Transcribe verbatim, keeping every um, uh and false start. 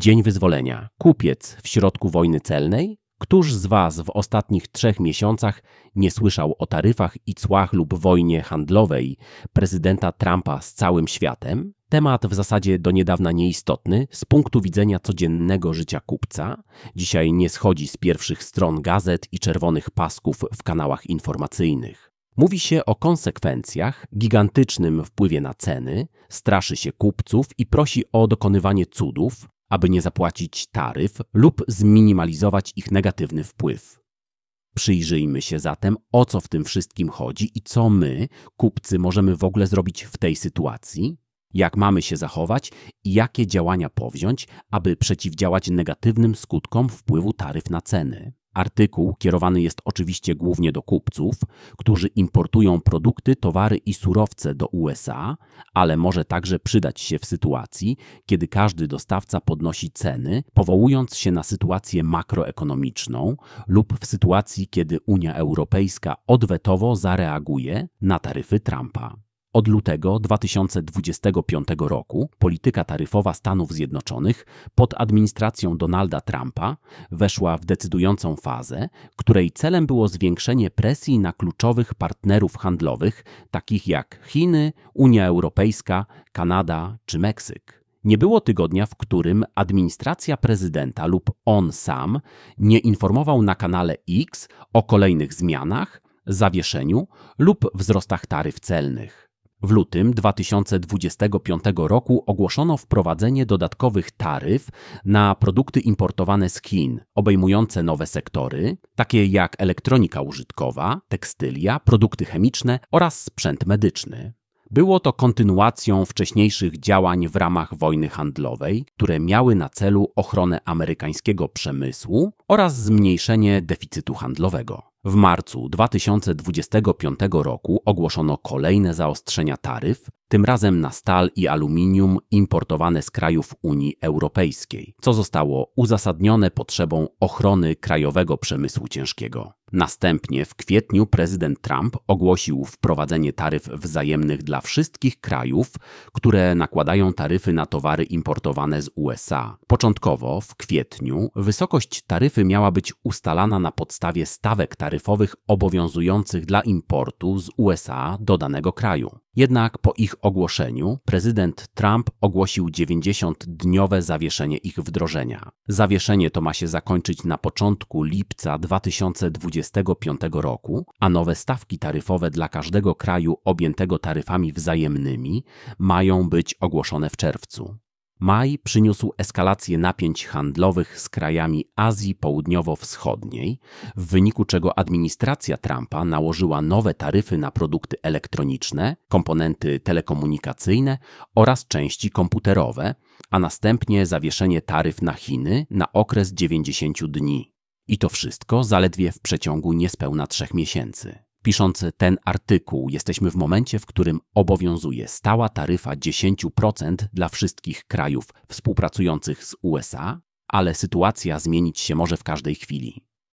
Dzień wyzwolenia. Kupiec w środku wojny celnej? Któż z Was w ostatnich trzech miesiącach nie słyszał o taryfach i cłach lub wojnie handlowej prezydenta Trumpa z całym światem? Temat w zasadzie do niedawna nieistotny z punktu widzenia codziennego życia kupca. Dzisiaj nie schodzi z pierwszych stron gazet i czerwonych pasków w kanałach informacyjnych. Mówi się o konsekwencjach, gigantycznym wpływie na ceny, straszy się kupców i prosi o dokonywanie cudów, aby nie zapłacić taryf lub zminimalizować ich negatywny wpływ. Przyjrzyjmy się zatem, o co w tym wszystkim chodzi i co my, kupcy, możemy w ogóle zrobić w tej sytuacji, jak mamy się zachować i jakie działania powziąć, aby przeciwdziałać negatywnym skutkom wpływu taryf na ceny. Artykuł kierowany jest oczywiście głównie do kupców, którzy importują produkty, towary i surowce do U S A, ale może także przydać się w sytuacji, kiedy każdy dostawca podnosi ceny, powołując się na sytuację makroekonomiczną lub w sytuacji, kiedy Unia Europejska odwetowo zareaguje na taryfy Trumpa. Od lutego dwa tysiące dwudziestego piątego roku polityka taryfowa Stanów Zjednoczonych pod administracją Donalda Trumpa weszła w decydującą fazę, której celem było zwiększenie presji na kluczowych partnerów handlowych, takich jak Chiny, Unia Europejska, Kanada czy Meksyk. Nie było tygodnia, w którym administracja prezydenta lub on sam nie informował na kanale X o kolejnych zmianach, zawieszeniu lub wzrostach taryf celnych. W lutym dwa tysiące dwudziestego piątego roku ogłoszono wprowadzenie dodatkowych taryf na produkty importowane z Chin, obejmujące nowe sektory, takie jak elektronika użytkowa, tekstylia, produkty chemiczne oraz sprzęt medyczny. Było to kontynuacją wcześniejszych działań w ramach wojny handlowej, które miały na celu ochronę amerykańskiego przemysłu oraz zmniejszenie deficytu handlowego. W marcu dwa tysiące dwudziestego piątego roku ogłoszono kolejne zaostrzenia taryf, tym razem na stal i aluminium importowane z krajów Unii Europejskiej, co zostało uzasadnione potrzebą ochrony krajowego przemysłu ciężkiego. Następnie w kwietniu prezydent Trump ogłosił wprowadzenie taryf wzajemnych dla wszystkich krajów, które nakładają taryfy na towary importowane z U S A. Początkowo w kwietniu wysokość taryfy miała być ustalana na podstawie stawek taryfowych obowiązujących dla importu z U S A do danego kraju. Jednak po ich ogłoszeniu prezydent Trump ogłosił dziewięćdziesięciodniowe zawieszenie ich wdrożenia. Zawieszenie to ma się zakończyć na początku lipca dwa tysiące dwudziestego piątego roku, a nowe stawki taryfowe dla każdego kraju objętego taryfami wzajemnymi mają być ogłoszone w czerwcu. Maj przyniósł eskalację napięć handlowych z krajami Azji Południowo-Wschodniej, w wyniku czego administracja Trumpa nałożyła nowe taryfy na produkty elektroniczne, komponenty telekomunikacyjne oraz części komputerowe, a następnie zawieszenie taryf na Chiny na okres dziewięćdziesięciu dni. I to wszystko zaledwie w przeciągu niespełna trzech miesięcy. Pisząc ten artykuł, jesteśmy w momencie, w którym obowiązuje stała taryfa dziesięć procent dla wszystkich krajów współpracujących z U S A, ale sytuacja zmienić się może w każdej chwili.